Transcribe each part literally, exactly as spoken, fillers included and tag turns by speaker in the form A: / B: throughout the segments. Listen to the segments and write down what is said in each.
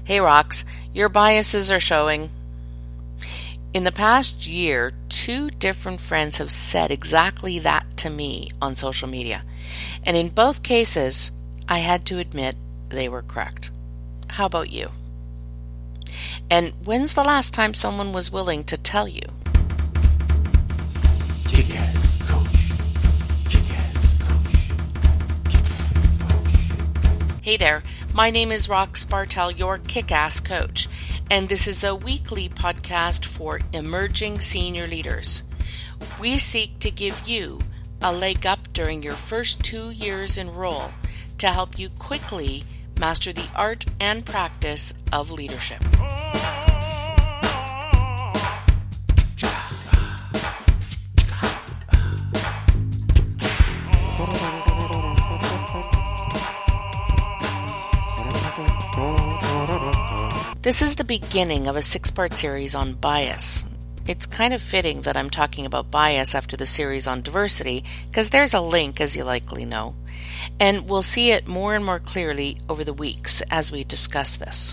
A: Hey Rox, your biases are showing. In the past year, two different friends have said exactly that to me on social media. And in both cases, I had to admit they were correct. How about you? And when's the last time someone was willing to tell you?
B: Kick-ass coach. Kick-ass coach. Kick-ass coach.
A: Hey there, my name is Rox Bartel, your kick-ass coach, and this is a weekly podcast for emerging senior leaders. We seek to give you a leg up during your first two years in role to help you quickly master the art and practice of leadership. This is the beginning of a six-part series on bias. It's kind of fitting that I'm talking about bias after the series on diversity, because there's a link, as you likely know. And we'll see it more and more clearly over the weeks as we discuss this.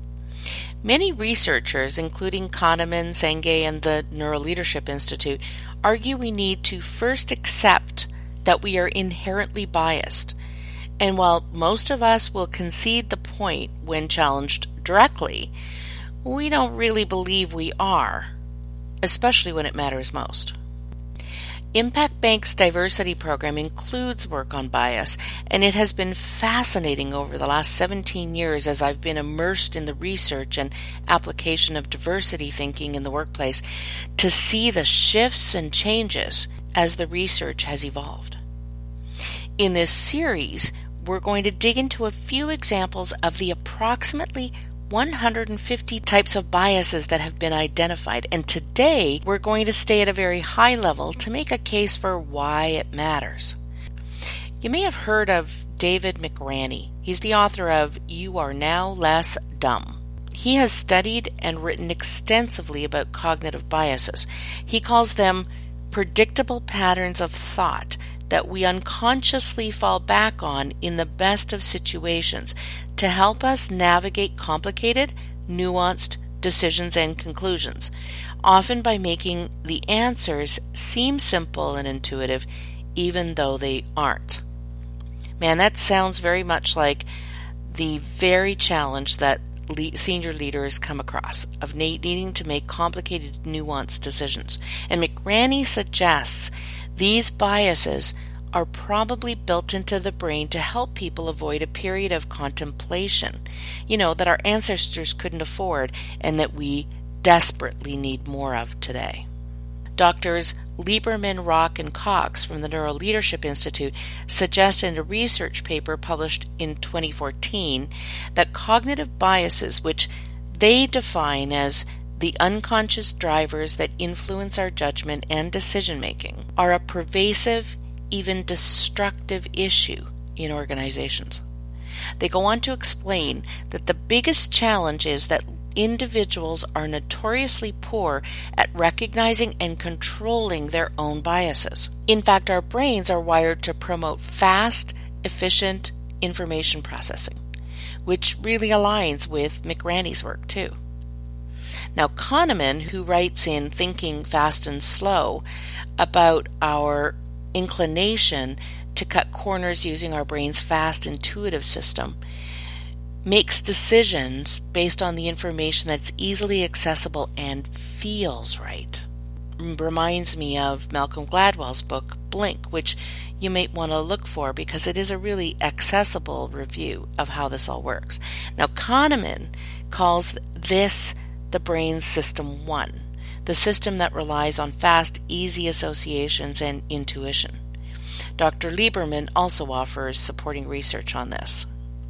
A: Many researchers, including Kahneman, Senge, and the Neuroleadership Institute, argue we need to first accept that we are inherently biased. And while most of us will concede the point when challenged directly, we don't really believe we are, especially when it matters most. Impact Bank's diversity program includes work on bias, and it has been fascinating over the last seventeen years as I've been immersed in the research and application of diversity thinking in the workplace to see the shifts and changes as the research has evolved. In this series, we're going to dig into a few examples of the approximately one hundred fifty types of biases that have been identified, and today we're going to stay at a very high level to make a case for why it matters. You may have heard of David McRaney. He's the author of You Are Now Less Dumb. He has studied and written extensively about cognitive biases. He calls them predictable patterns of thought that we unconsciously fall back on in the best of situations to help us navigate complicated, nuanced decisions and conclusions, often by making the answers seem simple and intuitive, even though they aren't. Man, that sounds very much like the very challenge that le- senior leaders come across, of needing to make complicated, nuanced decisions. And McRaney suggests these biases are probably built into the brain to help people avoid a period of contemplation, you know, that our ancestors couldn't afford and that we desperately need more of today. Doctors Lieberman, Rock, and Cox from the Neuroleadership Institute suggest in a research paper published in twenty fourteen that cognitive biases, which they define as the unconscious drivers that influence our judgment and decision-making, are a pervasive, even destructive issue in organizations. They go on to explain that the biggest challenge is that individuals are notoriously poor at recognizing and controlling their own biases. In fact, our brains are wired to promote fast, efficient information processing, which really aligns with McRaney's work too. Now, Kahneman, who writes in Thinking Fast and Slow about our inclination to cut corners using our brain's fast intuitive system, makes decisions based on the information that's easily accessible and feels right. Reminds me of Malcolm Gladwell's book, Blink, which you might want to look for because it is a really accessible review of how this all works. Now, Kahneman calls this the brain's system one, the system that relies on fast, easy associations and intuition. Doctor Lieberman also offers supporting research on this.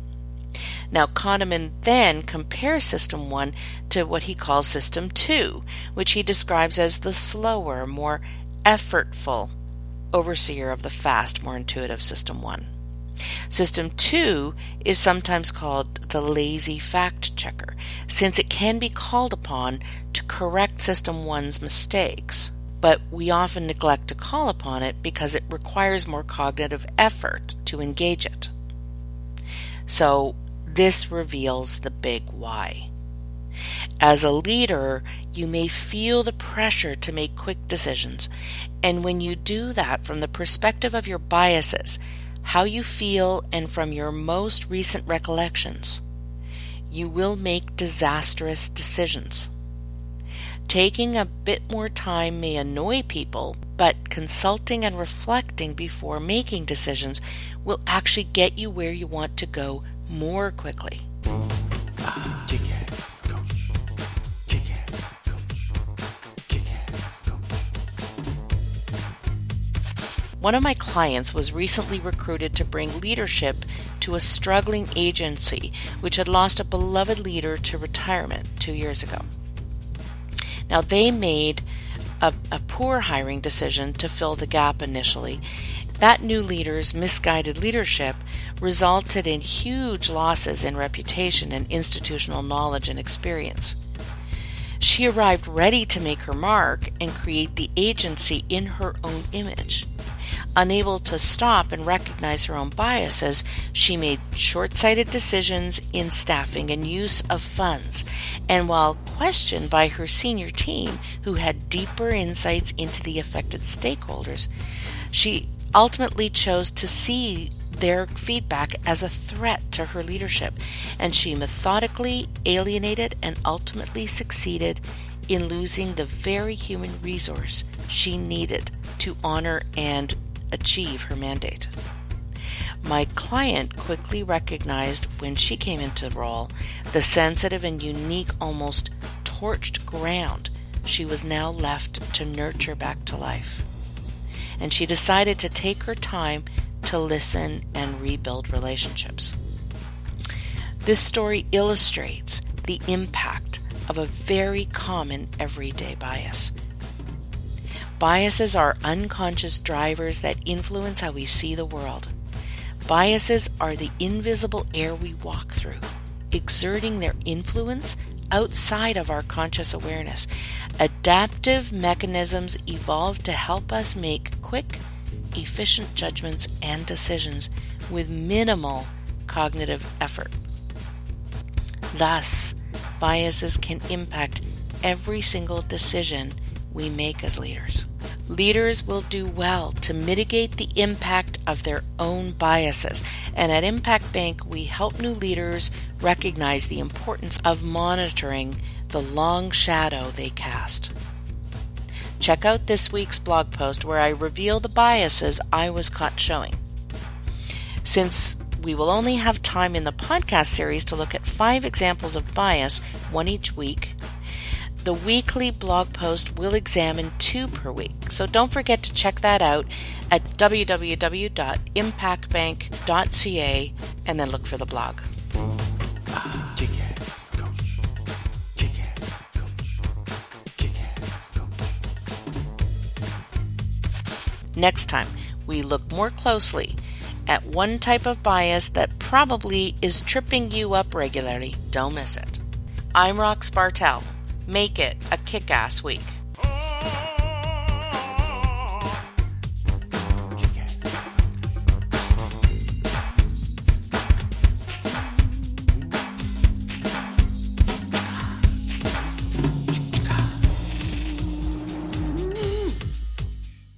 A: Now, Kahneman then compares System one to what he calls System two, which he describes as the slower, more effortful overseer of the fast, more intuitive System one. System two is sometimes called the lazy fact checker, since it can be called upon to correct System one's mistakes, but we often neglect to call upon it because it requires more cognitive effort to engage it. So This reveals the big why. As a leader, you may feel the pressure to make quick decisions, and when you do that from the perspective of your biases, how you feel, and from your most recent recollections, you will make disastrous decisions. Taking a bit more time may annoy people, but consulting and reflecting before making decisions will actually get you where you want to go more quickly.
B: Kick-ass coach. Kick-ass coach. Kick-ass coach.
A: One of my clients was recently recruited to bring leadership to a struggling agency which had lost a beloved leader to retirement two years ago. Now, they made a, a poor hiring decision to fill the gap initially. That new leader's misguided leadership resulted in huge losses in reputation and institutional knowledge and experience. She arrived ready to make her mark and create the agency in her own image. Unable to stop and recognize her own biases, she made short-sighted decisions in staffing and use of funds. And while questioned by her senior team, who had deeper insights into the affected stakeholders, she ultimately chose to see their feedback as a threat to her leadership, and she methodically alienated and ultimately succeeded in losing the very human resource she needed to honor and achieve her mandate. My client quickly recognized when she came into the role the sensitive and unique, almost torched ground she was now left to nurture back to life. And she decided to take her time to listen and rebuild relationships. This story illustrates the impact of a very common everyday bias. Biases are unconscious drivers that influence how we see the world. Biases are the invisible air we walk through, exerting their influence outside of our conscious awareness. Adaptive mechanisms evolved to help us make quick, efficient judgments and decisions with minimal cognitive effort. Thus, biases can impact every single decision we make as leaders. Leaders will do well to mitigate the impact of their own biases, and at Impact Bank, we help new leaders recognize the importance of monitoring the long shadow they cast. Check out this week's blog post where I reveal the biases I was caught showing. Since we will only have time in the podcast series to look at five examples of bias, one each week, the weekly blog post will examine two per week, so don't forget to check that out at w w w dot impact bank dot c a and then look for the blog.
B: Kick-ass coach. Kick-ass coach. Kick-ass coach.
A: Next time, we look more closely at one type of bias that probably is tripping you up regularly. Don't miss it. I'm Rox Bartel. Make it a kick-ass week.